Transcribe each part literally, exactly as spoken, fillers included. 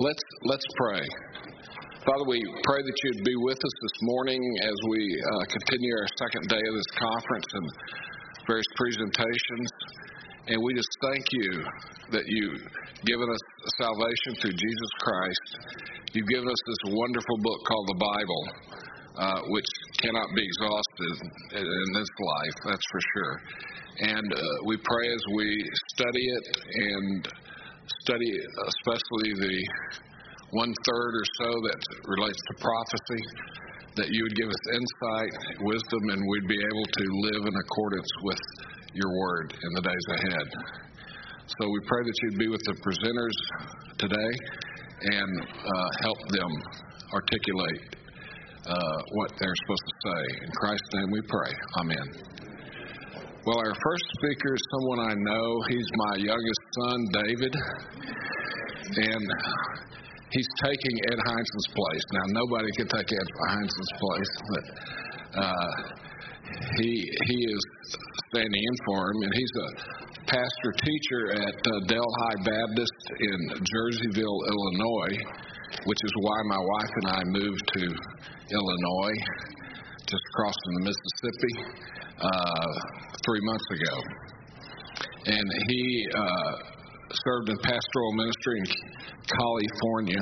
Let's let's pray. Father, we pray that you'd be with us this morning as we uh, continue our second day of this conference and various presentations. And we just thank you that you've given us salvation through Jesus Christ. You've given us this wonderful book called the Bible, uh, which cannot be exhausted in this life, that's for sure. And uh, we pray as we study it and study especially the one-third or so that relates to prophecy, that you would give us insight, wisdom, and we'd be able to live in accordance with your word in the days ahead. So we pray that you'd be with the presenters today and uh, help them articulate uh, what they're supposed to say. In Christ's name we pray. Amen. Well, our first speaker is someone I know. He's my youngest son, David, and he's taking Ed Heinzen's place. Now, nobody can take Ed Heinzen's place, but uh, he he is standing in for him, and he's a pastor-teacher at uh, Delhi Baptist in Jerseyville, Illinois, which is why my wife and I moved to Illinois, just crossing the Mississippi, uh, three months ago. And he uh, served in pastoral ministry in California.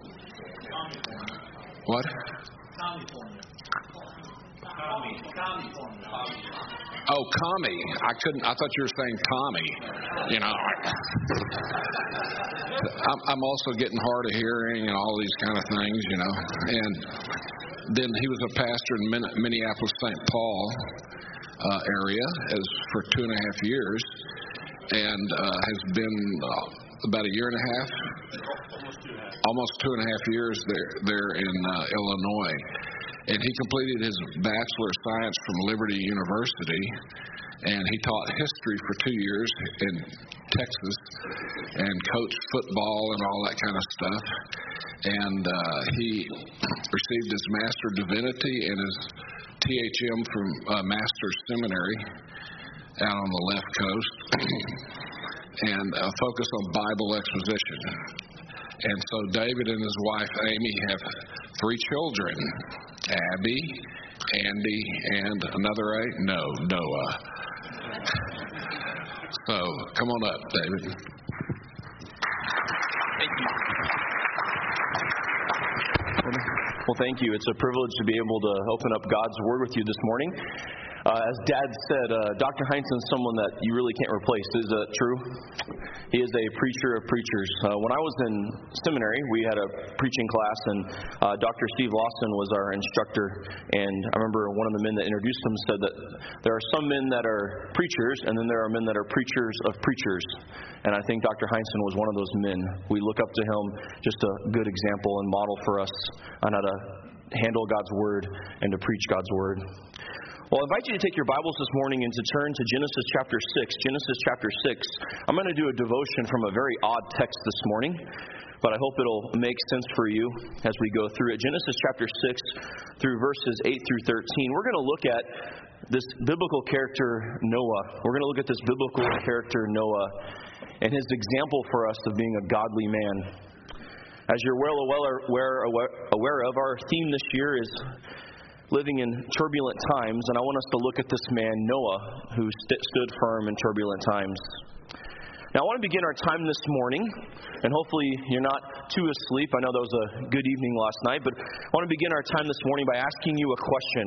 What? California. California. Oh, commie. I couldn't. I thought you were saying Tommy. You know. I'm, I'm also getting hard of hearing and all these kind of things, you know. And then he was a pastor in Minneapolis, Saint Paul uh, area as for two and a half years, and uh, has been uh, about a year and a half, almost two and a half years there there in uh, Illinois. And he completed his Bachelor of Science from Liberty University, and he taught history for two years in Texas and coached football and all that kind of stuff. And uh, he received his Master of Divinity and his T H M from uh, Master's Seminary out on the left coast, and uh, focused on Bible exposition. And so David and his wife Amy have three children, Abby, Andy, and another eight? No, Noah. So come on up, David. Thank you. Well, thank you. It's a privilege to be able to open up God's Word with you this morning. Uh, as Dad said, uh, Doctor Heinzen is someone that you really can't replace. Is that true? He is a preacher of preachers. Uh, when I was in seminary, we had a preaching class, and uh, Doctor Steve Lawson was our instructor. And I remember one of the men that introduced him said that there are some men that are preachers, and then there are men that are preachers of preachers. And I think Doctor Heinzen was one of those men. We look up to him, just a good example and model for us on how to handle God's Word and to preach God's Word. Well, I invite you to take your Bibles this morning and to turn to Genesis chapter six. Genesis chapter six. I'm going to do a devotion from a very odd text this morning, but I hope it'll make sense for you as we go through it. Genesis chapter six through verses eight through thirteen. We're going to look at this biblical character, Noah. We're going to look at this biblical character, Noah, and his example for us of being a godly man. As you're well aware, aware, aware of, our theme this year is living in turbulent times, and I want us to look at this man, Noah, who st- stood firm in turbulent times. Now, I want to begin our time this morning, and hopefully you're not too asleep. I know that was a good evening last night, but I want to begin our time this morning by asking you a question.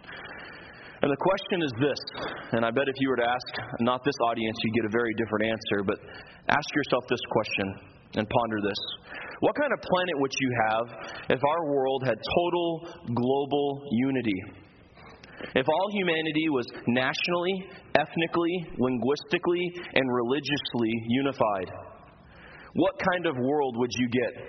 And the question is this, and I bet if you were to ask not this audience, you'd get a very different answer, but ask yourself this question and ponder this. What kind of planet would you have if our world had total global unity? If all humanity was nationally, ethnically, linguistically, and religiously unified? What kind of world would you get?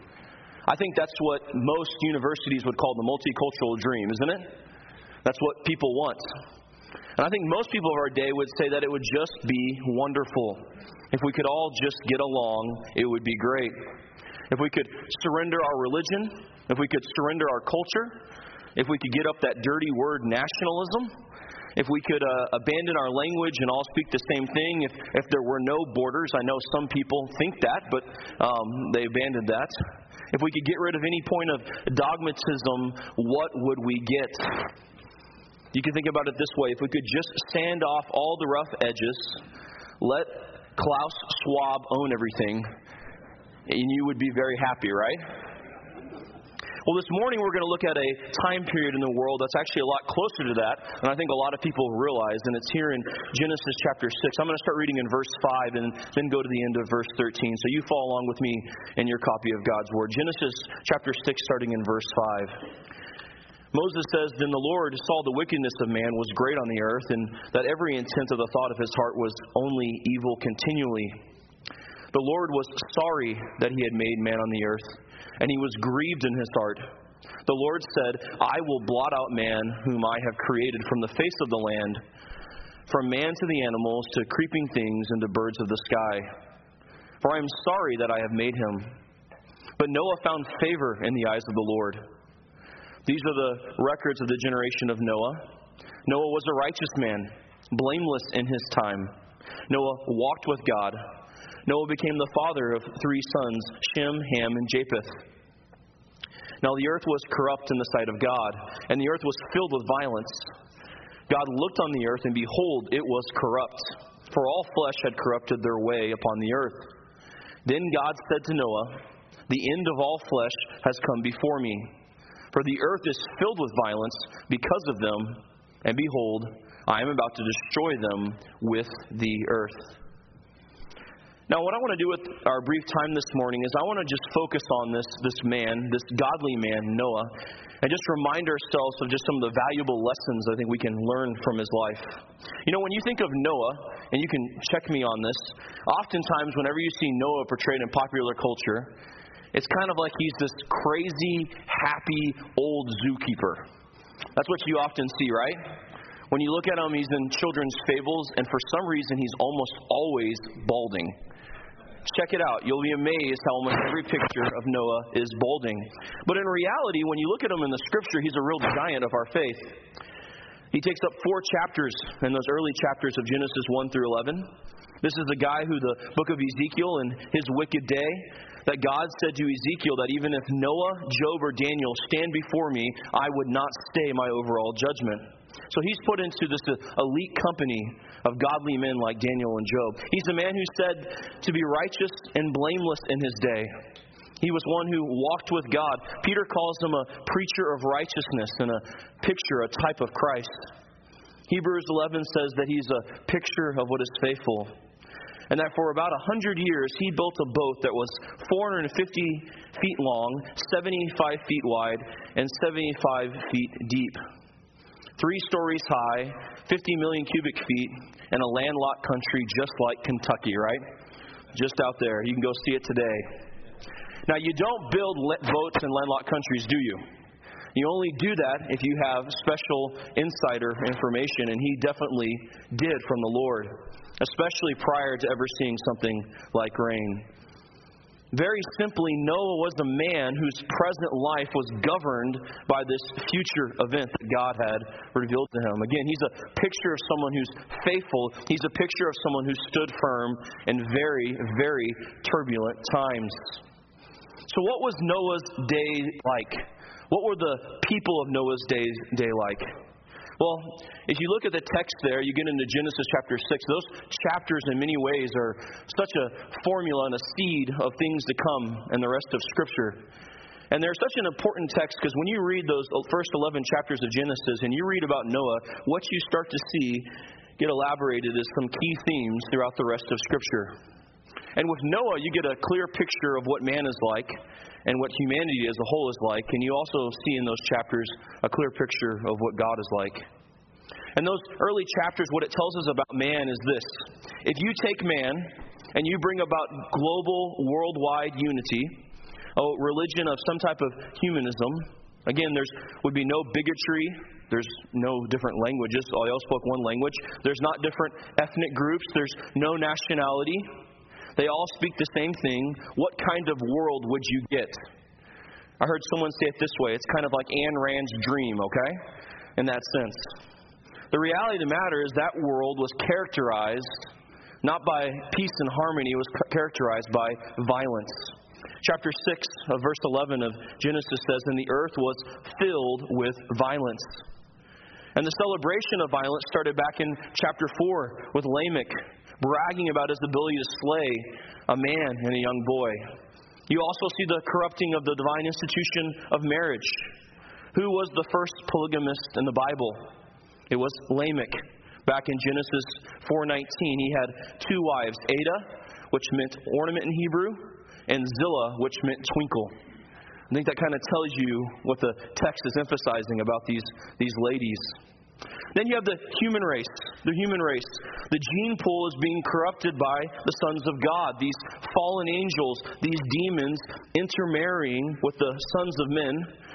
I think that's what most universities would call the multicultural dream, isn't it? That's what people want. And I think most people of our day would say that it would just be wonderful. If we could all just get along, it would be great. If we could surrender our religion, if we could surrender our culture, if we could get up that dirty word nationalism, if we could uh, abandon our language and all speak the same thing, if, if there were no borders. I know some people think that, but um, they abandoned that. If we could get rid of any point of dogmatism, what would we get? You can think about it this way. If we could just sand off all the rough edges, let Klaus Schwab own everything, and you would be very happy, right? Well, this morning we're going to look at a time period in the world that's actually a lot closer to that, and I think a lot of people realize, and it's here in Genesis chapter six. I'm going to start reading in verse five and then go to the end of verse thirteen. So you follow along with me in your copy of God's Word. Genesis chapter six, starting in verse five. Moses says, "Then the Lord saw the wickedness of man was great on the earth, and that every intent of the thought of his heart was only evil continually. The Lord was sorry that he had made man on the earth, and he was grieved in his heart. The Lord said, I will blot out man whom I have created from the face of the land, from man to the animals, to creeping things, and to birds of the sky. For I am sorry that I have made him." But Noah found favor in the eyes of the Lord. These are the records of the generation of Noah. Noah was a righteous man, blameless in his time. Noah walked with God. Noah became the father of three sons, Shem, Ham, and Japheth. Now the earth was corrupt in the sight of God, and the earth was filled with violence. God looked on the earth, and behold, it was corrupt, for all flesh had corrupted their way upon the earth. Then God said to Noah, "The end of all flesh has come before me, for the earth is filled with violence because of them, and behold, I am about to destroy them with the earth." Now, what I want to do with our brief time this morning is I want to just focus on this, this man, this godly man, Noah, and just remind ourselves of just some of the valuable lessons I think we can learn from his life. You know, when you think of Noah, and you can check me on this, oftentimes whenever you see Noah portrayed in popular culture, it's kind of like he's this crazy, happy, old zookeeper. That's what you often see, right? When you look at him, he's in children's fables, and for some reason he's almost always balding. Check it out. You'll be amazed how almost every picture of Noah is balding. But in reality, when you look at him in the Scripture, he's a real giant of our faith. He takes up four chapters in those early chapters of Genesis one through eleven. This is the guy who the book of Ezekiel in his wicked day, that God said to Ezekiel that even if Noah, Job, or Daniel stand before me, I would not stay my overall judgment. So he's put into this elite company of godly men like Daniel and Job. He's a man who's said to be righteous and blameless in his day. He was one who walked with God. Peter calls him a preacher of righteousness and a picture, a type of Christ. Hebrews eleven says that he's a picture of what is faithful. And that for about one hundred years, he built a boat that was four hundred fifty feet long, seventy-five feet wide, and seventy-five feet deep. Three stories high, fifty million cubic feet, and a landlocked country just like Kentucky, right? Just out there. You can go see it today. Now, you don't build boats in landlocked countries, do you? You only do that if you have special insider information, and he definitely did from the Lord, especially prior to ever seeing something like rain. Very simply, Noah was a man whose present life was governed by this future event that God had revealed to him. Again, he's a picture of someone who's faithful. He's a picture of someone who stood firm in very, very turbulent times. So what was Noah's day like? What were the people of Noah's day, day like? Well, if you look at the text there, you get into Genesis chapter six. Those chapters in many ways are such a formula and a seed of things to come in the rest of Scripture. And they're such an important text because when you read those first eleven chapters of Genesis and you read about Noah, what you start to see get elaborated is some key themes throughout the rest of Scripture. And with Noah, you get a clear picture of what man is like and what humanity as a whole is like. And you also see in those chapters a clear picture of what God is like. And those early chapters, what it tells us about man is this. If you take man and you bring about global, worldwide unity, a religion of some type of humanism, again, there's would be no bigotry. There's no different languages. All y'all spoke one language. There's not different ethnic groups. There's no nationality. They all speak the same thing. What kind of world would you get? I heard someone say it this way. It's kind of like Ayn Rand's dream, okay? In that sense. The reality of the matter is that world was characterized not by peace and harmony, it was characterized by violence. Chapter six of verse eleven of Genesis says, "And the earth was filled with violence." And the celebration of violence started back in chapter four with Lamech bragging about his ability to slay a man and a young boy. You also see the corrupting of the divine institution of marriage. Who was the first polygamist in the Bible? It was Lamech. Back in Genesis four nineteen, he had two wives, Adah, which meant ornament in Hebrew, and Zillah, which meant twinkle. I think that kind of tells you what the text is emphasizing about these, these ladies. Then you have the human race. The human race. The gene pool is being corrupted by the sons of God. These fallen angels, these demons intermarrying with the sons of men.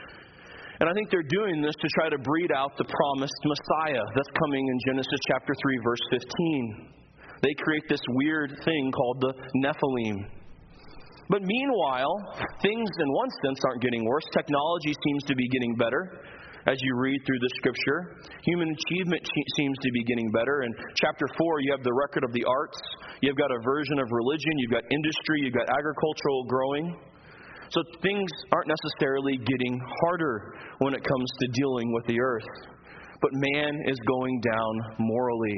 And I think they're doing this to try to breed out the promised Messiah that's coming in Genesis chapter three, verse fifteen. They create this weird thing called the Nephilim. But meanwhile, things in one sense aren't getting worse. Technology seems to be getting better as you read through the Scripture. Human achievement seems to be getting better. In chapter four, you have the record of the arts. You've got a version of religion. You've got industry. You've got agricultural growing. So things aren't necessarily getting harder when it comes to dealing with the earth. But man is going down morally.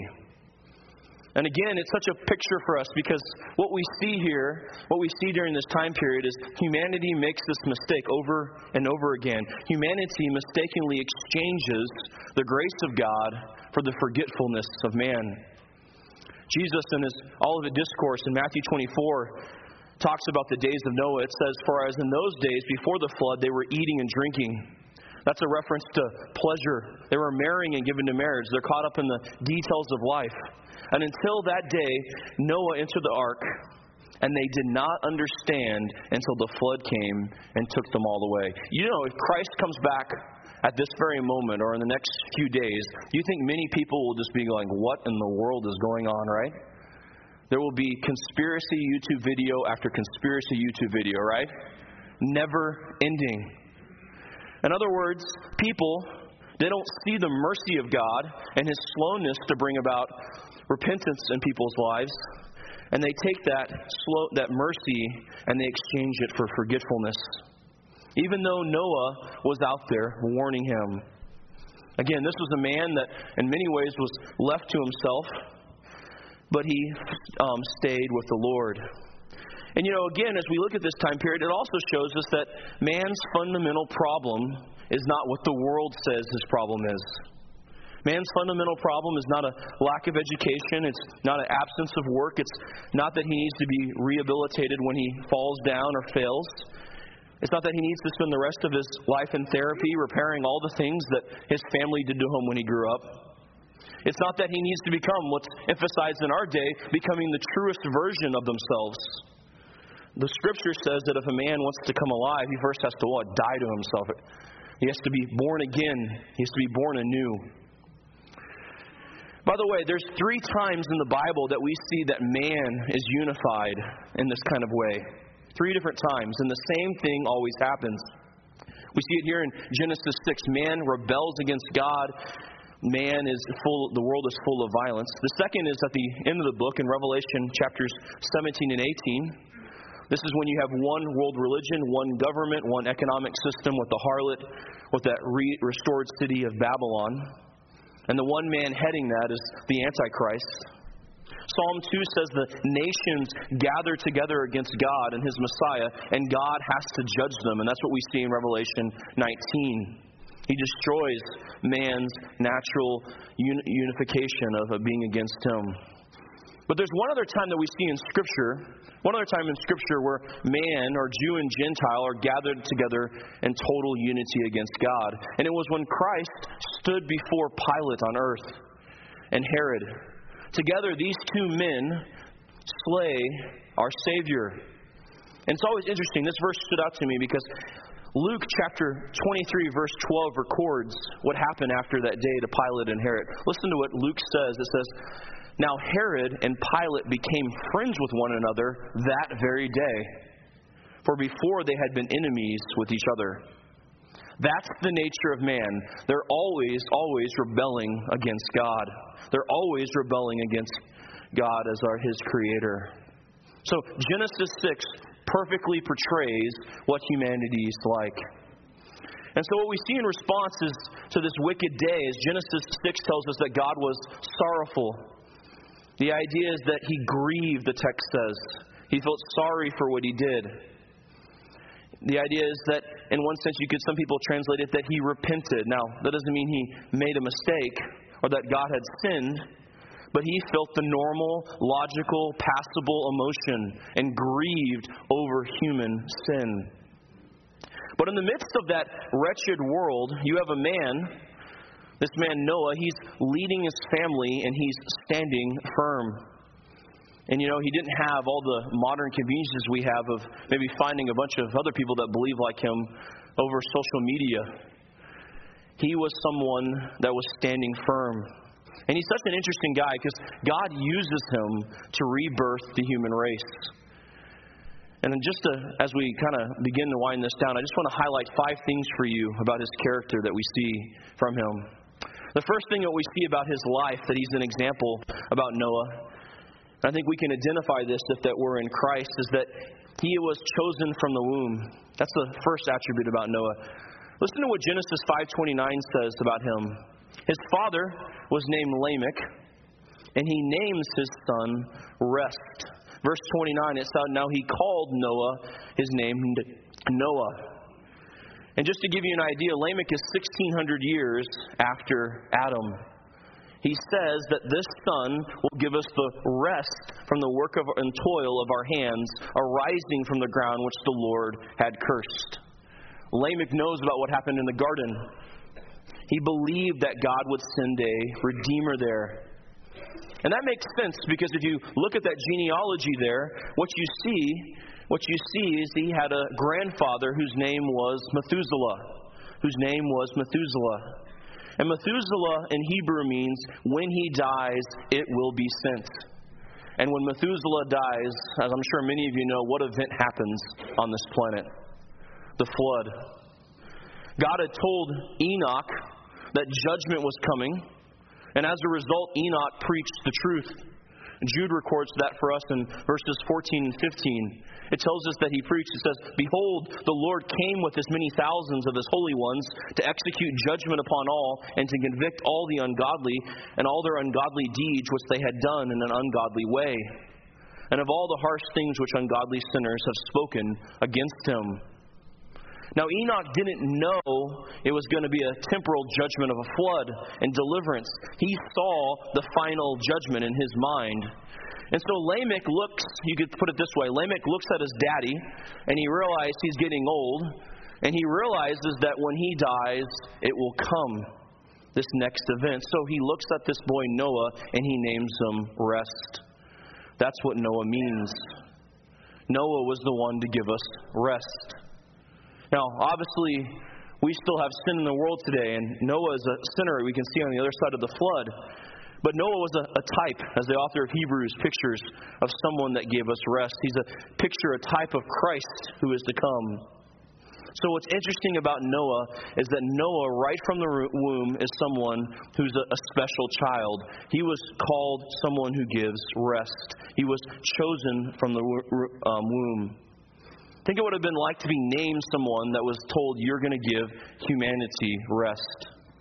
And again, it's such a picture for us because what we see here, what we see during this time period is humanity makes this mistake over and over again. Humanity mistakenly exchanges the grace of God for the forgetfulness of man. Jesus in his Olivet Discourse in Matthew twenty-four talks about the days of Noah. It says, "For as in those days before the flood, they were eating and drinking." That's a reference to pleasure. They were marrying and given to marriage. They're caught up in the details of life. And until that day, Noah entered the ark, and they did not understand until the flood came and took them all away. You know, if Christ comes back at this very moment or in the next few days, you think many people will just be going, "What in the world is going on," right? There will be conspiracy YouTube video after conspiracy YouTube video, right? Never ending. In other words, people, they don't see the mercy of God and His slowness to bring about repentance in people's lives, and they take that slow, that mercy, and they exchange it for forgetfulness. Even though Noah was out there warning him. Again, this was a man that in many ways was left to himself, but he um, stayed with the Lord. And you know, again, as we look at this time period, it also shows us that man's fundamental problem is not what the world says his problem is. Man's fundamental problem is not a lack of education. It's not an absence of work. It's not that he needs to be rehabilitated when he falls down or fails. It's not that he needs to spend the rest of his life in therapy repairing all the things that his family did to him when he grew up. It's not that he needs to become what's emphasized in our day, becoming the truest version of themselves. The Scripture says that if a man wants to come alive, he first has to what? Die to himself. He has to be born again. He has to be born anew. By the way, there's three times in the Bible that we see that man is unified in this kind of way. Three different times. And the same thing always happens. We see it here in Genesis six. Man rebels against God. Man is full, the world is full of violence. The second is at the end of the book in Revelation chapters seventeen and eighteen. This is when you have one world religion, one government, one economic system with the harlot, with that re- restored city of Babylon. And the one man heading that is the Antichrist. Psalm two says the nations gather together against God and His Messiah, and God has to judge them. And that's what we see in Revelation nineteen. He destroys man's natural uni- unification of, of being against Him. But there's one other time that we see in Scripture, one other time in Scripture where man, or Jew and Gentile, are gathered together in total unity against God. And it was when Christ stood before Pilate on earth and Herod. Together, these two men slay our Savior. And it's always interesting. This verse stood out to me because Luke chapter twenty-three, verse twelve records what happened after that day to Pilate and Herod. Listen to what Luke says. It says, "Now Herod and Pilate became friends with one another that very day, for before they had been enemies with each other. That's the nature of man. They're always, always rebelling against God. They're always rebelling against God as our His Creator. So Genesis six perfectly portrays what humanity is like. And so what we see in response is, to this wicked day is Genesis six tells us that God was sorrowful. The idea is that He grieved, the text says. He felt sorry for what He did. The idea is that, in one sense, you could, some people translate it that He repented. Now, that doesn't mean He made a mistake or that God had sinned, but He felt the normal, logical, passable emotion and grieved over human sin. But in the midst of that wretched world, you have a man, this man Noah, he's leading his family and he's standing firm. And you know, he didn't have all the modern conveniences we have of maybe finding a bunch of other people that believe like him over social media. He was someone that was standing firm. And he's such an interesting guy because God uses him to rebirth the human race. And then just to, as we kind of begin to wind this down, I just want to highlight five things for you about his character that we see from him. The first thing that we see about his life, that he's an example about Noah, I think we can identify this if that we're in Christ, is that he was chosen from the womb. That's the first attribute about Noah. Listen to what Genesis five twenty-nine says about him. His father was named Lamech, and he names his son Rest. Verse twenty-nine, it said, now he called Noah, his name Noah. And just to give you an idea, Lamech is sixteen hundred years after Adam. He says that this son will give us the rest from the work of, and toil of our hands, arising from the ground which the Lord had cursed. Lamech knows about what happened in the garden. He believed that God would send a redeemer there. And that makes sense because if you look at that genealogy there, what you see, what you see is he had a grandfather whose name was Methuselah, whose name was Methuselah. And Methuselah in Hebrew means when he dies, it will be sent. And when Methuselah dies, as I'm sure many of you know, what event happens on this planet? The flood. God had told Enoch that judgment was coming. And as a result, Enoch preached the truth. Jude records that for us in verses fourteen and fifteen. It tells us that he preached. It says, behold, the Lord came with his many thousands of his holy ones to execute judgment upon all and to convict all the ungodly and all their ungodly deeds which they had done in an ungodly way, and of all the harsh things which ungodly sinners have spoken against him. Now, Enoch didn't know it was going to be a temporal judgment of a flood and deliverance. He saw the final judgment in his mind. And so Lamech looks, you could put it this way, Lamech looks at his daddy and he realizes he's getting old, and he realizes that when he dies, it will come, this next event. So he looks at this boy Noah and he names him Rest. That's what Noah means. Noah was the one to give us rest. Now, obviously, we still have sin in the world today, and Noah is a sinner we can see on the other side of the flood. But Noah was a, a type, as the author of Hebrews pictures, of someone that gave us rest. He's a picture, a type of Christ who is to come. So what's interesting about Noah is that Noah, right from the womb, is someone who's a, a special child. He was called someone who gives rest. He was chosen from the um, womb. Think it would have been like to be named someone that was told you're going to give humanity rest.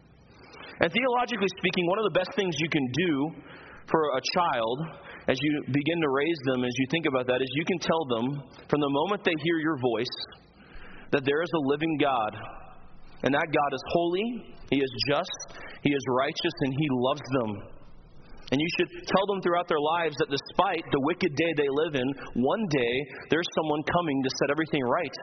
And theologically speaking, one of the best things you can do for a child as you begin to raise them, as you think about that, is you can tell them from the moment they hear your voice that there is a living God. And that God is holy, He is just, He is righteous, and He loves them. And you should tell them throughout their lives that despite the wicked day they live in, one day there's someone coming to set everything right.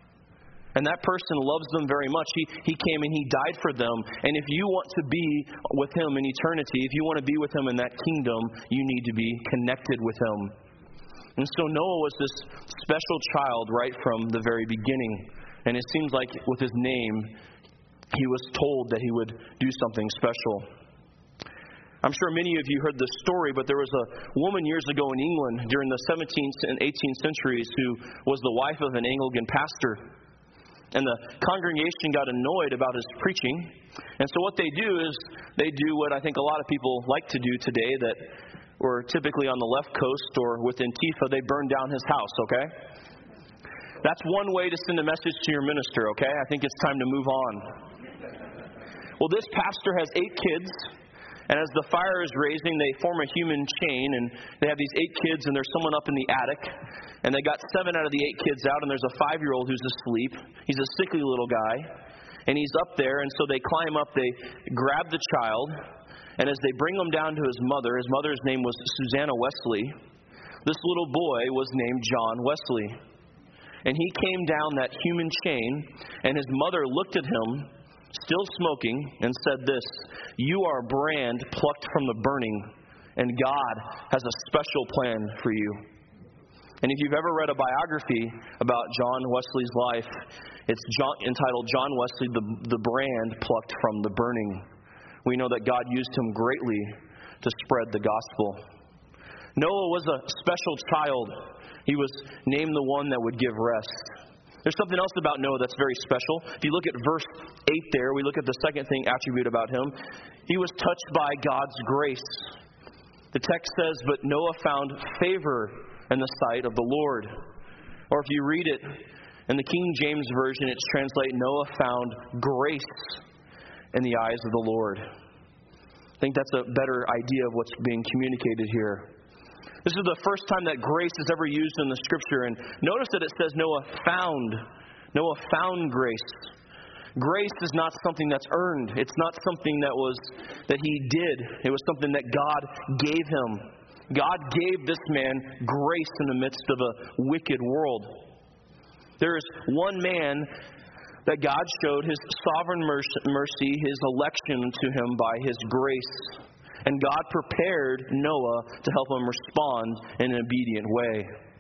And that person loves them very much. He, he came and He died for them. And if you want to be with Him in eternity, if you want to be with Him in that kingdom, you need to be connected with Him. And so Noah was this special child right from the very beginning. And it seems like with his name, he was told that he would do something special. I'm sure many of you heard this story, but there was a woman years ago in England during the seventeenth and eighteenth centuries who was the wife of an Anglican pastor. And the congregation got annoyed about his preaching. And so what they do is they do what I think a lot of people like to do today that were typically on the left coast or with Antifa. They burn down his house, okay? That's one way to send a message to your minister, okay? I think it's time to move on. Well, this pastor has eight kids. And as the fire is raising, they form a human chain, and they have these eight kids, and there's someone up in the attic, and they got seven out of the eight kids out, and there's a five-year-old who's asleep. He's a sickly little guy, and he's up there, and so they climb up, they grab the child, and as they bring him down to his mother, his mother's name was Susanna Wesley, this little boy was named John Wesley. And he came down that human chain, and his mother looked at him, still smoking, and said this, "You are a brand plucked from the burning, and God has a special plan for you." And if you've ever read a biography about John Wesley's life, it's John, entitled John Wesley, the, the Brand Plucked from the Burning. We know that God used him greatly to spread the gospel. Noah was a special child. He was named the one that would give rest. There's something else about Noah that's very special. If you look at verse eight there, we look at the second thing attribute about him. He was touched by God's grace. The text says, "But Noah found favor in the sight of the Lord." Or if you read it in the King James Version, it's translated, "Noah found grace in the eyes of the Lord." I think that's a better idea of what's being communicated here. This is the first time that grace is ever used in the Scripture. And notice that it says Noah found. Noah found grace. Grace is not something that's earned. It's not something that was that he did. It was something that God gave him. God gave this man grace in the midst of a wicked world. There is one man that God showed his sovereign mercy, his election to him by his grace. And God prepared Noah to help him respond in an obedient way.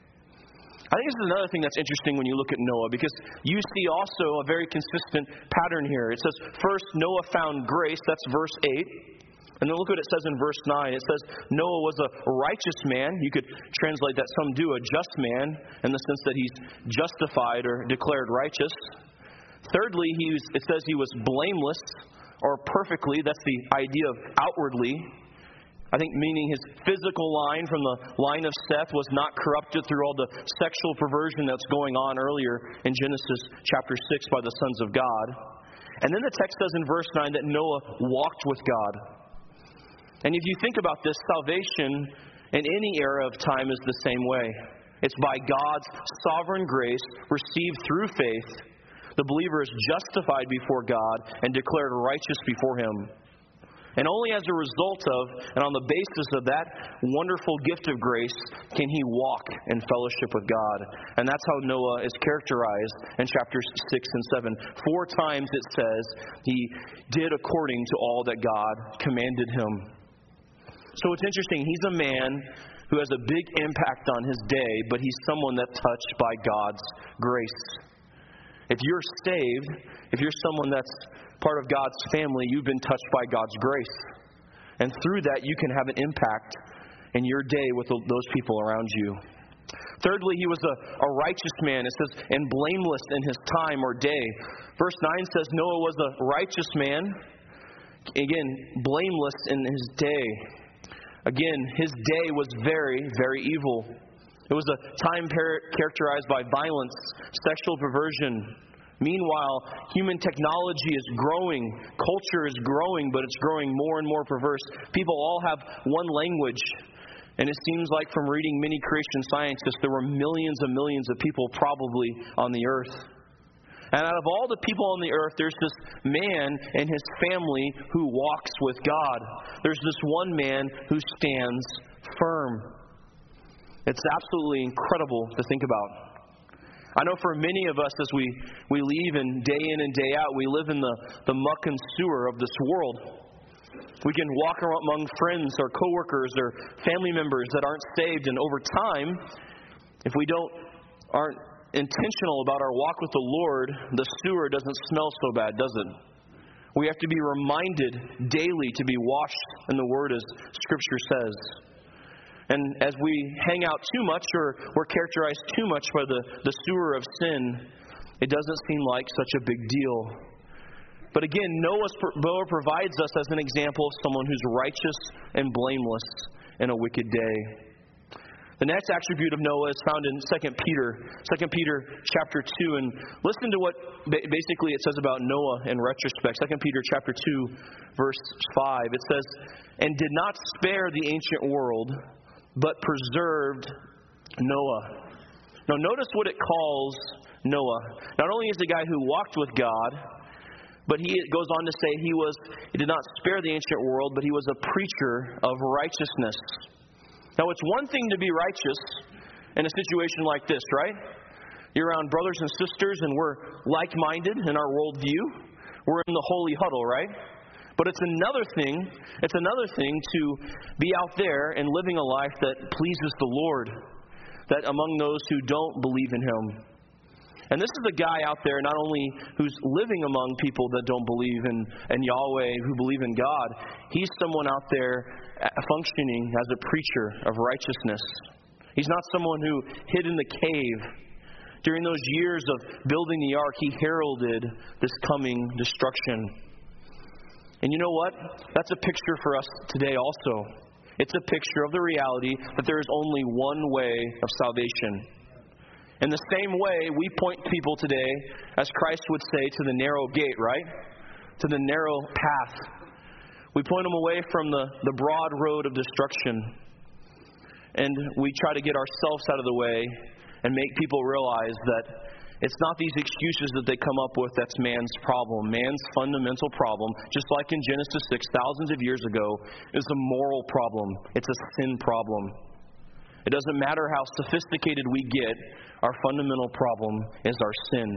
I think this is another thing that's interesting when you look at Noah, because you see also a very consistent pattern here. It says, first, Noah found grace. That's verse eight. And then look what it says in verse nine. It says, Noah was a righteous man. You could translate that, some do, a just man, in the sense that he's justified or declared righteous. Thirdly, he was, it says he was blameless. Or perfectly, that's the idea of outwardly. I think meaning his physical line from the line of Seth was not corrupted through all the sexual perversion that's going on earlier in Genesis chapter six by the sons of God. And then the text says in verse nine that Noah walked with God. And if you think about this, salvation in any era of time is the same way. It's by God's sovereign grace received through faith. The believer is justified before God and declared righteous before Him. And only as a result of, and on the basis of that wonderful gift of grace, can he walk in fellowship with God. And that's how Noah is characterized in chapters six and seven. Four times it says he did according to all that God commanded him. So it's interesting. He's a man who has a big impact on his day, but he's someone that's touched by God's grace. If you're saved, if you're someone that's part of God's family, you've been touched by God's grace. And through that, you can have an impact in your day with those people around you. Thirdly, he was a, a righteous man. It says, and blameless in his time or day. Verse nine says Noah was a righteous man. Again, blameless in his day. Again, his day was very, very evil. It was a time characterized by violence, sexual perversion. Meanwhile, human technology is growing. Culture is growing, but it's growing more and more perverse. People all have one language. And it seems like from reading many Christian scientists, there were millions and millions of people probably on the earth. And out of all the people on the earth, there's this man and his family who walks with God. There's this one man who stands firm. It's absolutely incredible to think about. I know for many of us, as we, we leave and day in and day out, we live in the, the muck and sewer of this world. We can walk among friends or coworkers or family members that aren't saved, and over time, if we don't aren't intentional about our walk with the Lord, the sewer doesn't smell so bad, does it? We have to be reminded daily to be washed in the Word, as Scripture says. And as we hang out too much, or we're characterized too much by the, the sewer of sin, It doesn't seem like such a big deal. But again, Noah provides us as an example of someone who's righteous and blameless in a wicked day. The next attribute of Noah is found in Second Peter, Second Peter chapter two. And listen to what basically it says about Noah in retrospect. Second Peter chapter two, verse five. It says, "And did not spare the ancient world, but preserved Noah." Now notice what it calls Noah. Not only is the guy who walked with God, but he goes on to say he was he did not spare the ancient world, but he was a preacher of righteousness. Now, it's one thing to be righteous in a situation like this, right? You're around brothers and sisters, and we're like-minded in our worldview. We're in the holy huddle, right? But it's another thing, it's another thing to be out there and living a life that pleases the Lord, that among those who don't believe in Him. And this is a guy out there not only who's living among people that don't believe in, in Yahweh, who believe in God, he's someone out there functioning as a preacher of righteousness. He's not someone who hid in the cave. During those years of building the ark, he heralded this coming destruction. And you know what? That's a picture for us today also. It's a picture of the reality that there is only one way of salvation. In the same way, we point people today, as Christ would say, to the narrow gate, right? To the narrow path. We point them away from the, the broad road of destruction. And we try to get ourselves out of the way and make people realize that it's not these excuses that they come up with that's man's problem. Man's fundamental problem, just like in Genesis six, thousands of years ago, is a moral problem. It's a sin problem. It doesn't matter how sophisticated we get, our fundamental problem is our sin.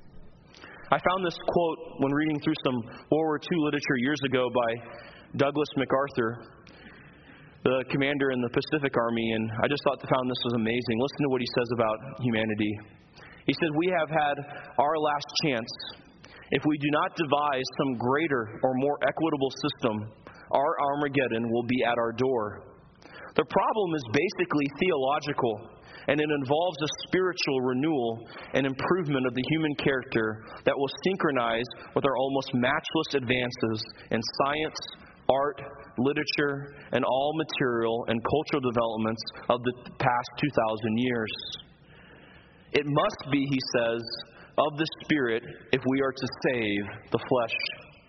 I found this quote when reading through some World War Two literature years ago by Douglas MacArthur, the commander in the Pacific Army, and I just thought found this was amazing. Listen to what he says about humanity. He said, "We have had our last chance. If we do not devise some greater or more equitable system, our Armageddon will be at our door. The problem is basically theological, and it involves a spiritual renewal and improvement of the human character that will synchronize with our almost matchless advances in science, art, literature, and all material and cultural developments of the past two thousand years. It must be," he says, "of the Spirit if we are to save the flesh."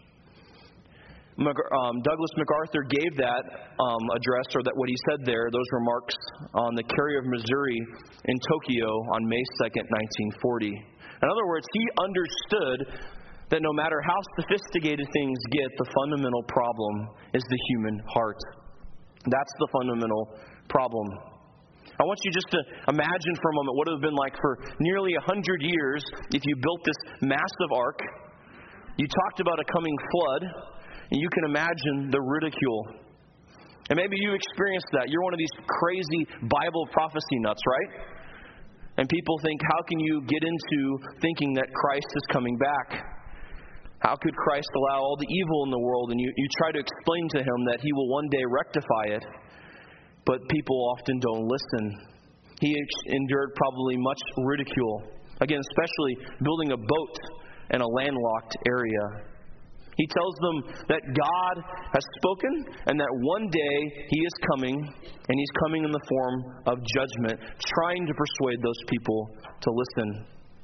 Um, Douglas MacArthur gave that um, address, or that what he said there, those remarks, on the Carrier of Missouri in Tokyo on May second, nineteen forty. In other words, he understood that no matter how sophisticated things get, the fundamental problem is the human heart. That's the fundamental problem. I want you just to imagine for a moment what it would have been like for nearly a hundred years if you built this massive ark. You talked about a coming flood. And you can imagine the ridicule. And maybe you experienced that. You're one of these crazy Bible prophecy nuts, right? And people think, how can you get into thinking that Christ is coming back? How could Christ allow all the evil in the world? And you, you try to explain to him that he will one day rectify it. But people often don't listen. He endured probably much ridicule. Again, especially building a boat in a landlocked area. He tells them that God has spoken and that one day He is coming, and He's coming in the form of judgment, trying to persuade those people to listen.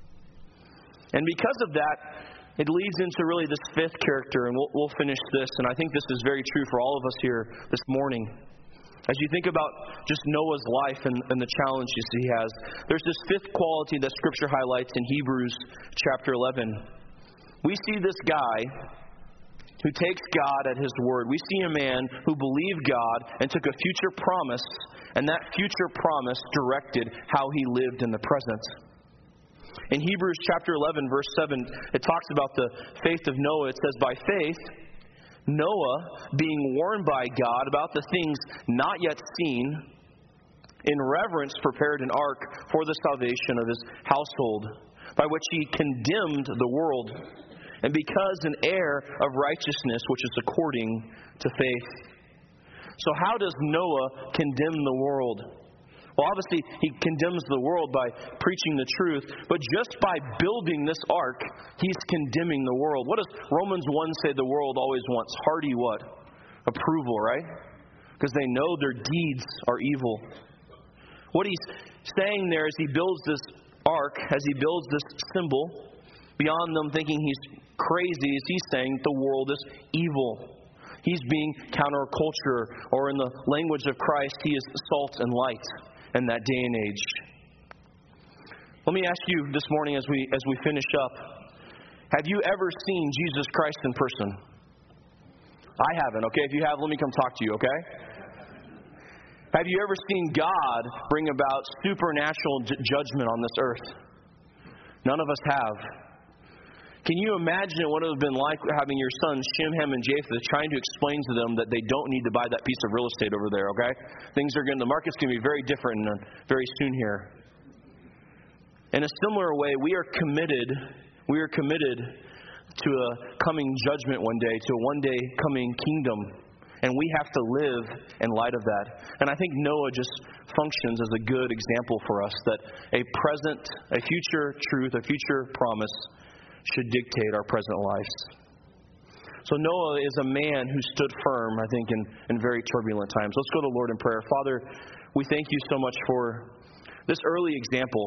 And because of that, it leads into really this fifth character, and we'll, we'll finish this, and I think this is very true for all of us here this morning. As you think about just Noah's life and, and the challenges he has, there's this fifth quality that Scripture highlights in Hebrews chapter eleven. We see this guy who takes God at His word. We see a man who believed God and took a future promise, and that future promise directed how he lived in the present. In Hebrews chapter eleven, verse seven, it talks about the faith of Noah. It says, "By faith, Noah, being warned by God about the things not yet seen, in reverence prepared an ark for the salvation of his household, by which he condemned the world, and because an heir of righteousness, which is according to faith." So how does Noah condemn the world? Well, obviously, he condemns the world by preaching the truth, but just by building this ark, he's condemning the world. What does Romans one say the world always wants? Hearty what? Approval, right? Because they know their deeds are evil. What he's saying there as he builds this ark, as he builds this symbol, beyond them thinking he's crazy, is he's saying the world is evil. He's being counterculture, or in the language of Christ, he is salt and light in that day and age. Let me ask you this morning as we as we finish up, have you ever seen Jesus Christ in person? I haven't, okay? If you have, let me come talk to you, okay? Have you ever seen God bring about supernatural j- judgment on this earth? None of us have. Can you imagine what it would have been like having your sons, Shem, Ham, and Japheth, trying to explain to them that they don't need to buy that piece of real estate over there, okay? Things are going, the market's going to be very different very soon here. In a similar way, we are committed, we are committed to a coming judgment one day, to a one day coming kingdom. And we have to live in light of that. And I think Noah just functions as a good example for us that a present, a future truth, a future promise should dictate our present lives. So Noah is a man who stood firm, I think, in, in very turbulent times. Let's go to Lord in prayer. Father, we thank you so much for this early example.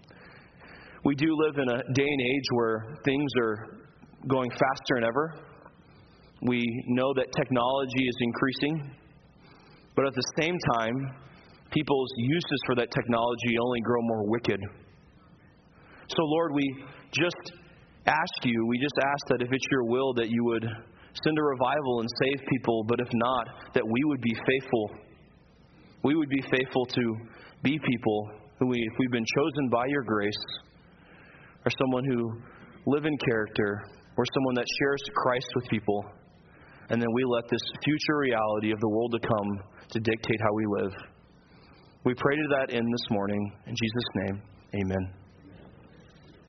We do live in a day and age where things are going faster than ever. We know that technology is increasing, but at the same time, people's uses for that technology only grow more wicked. So Lord, we just ask you, we just ask that if it's your will that you would send a revival and save people, but if not, that we would be faithful. We would be faithful to be people who, we, if we've been chosen by your grace, are someone who live in character, or someone that shares Christ with people, and then we let this future reality of the world to come to dictate how we live. We pray to that end this morning. In Jesus' name, amen.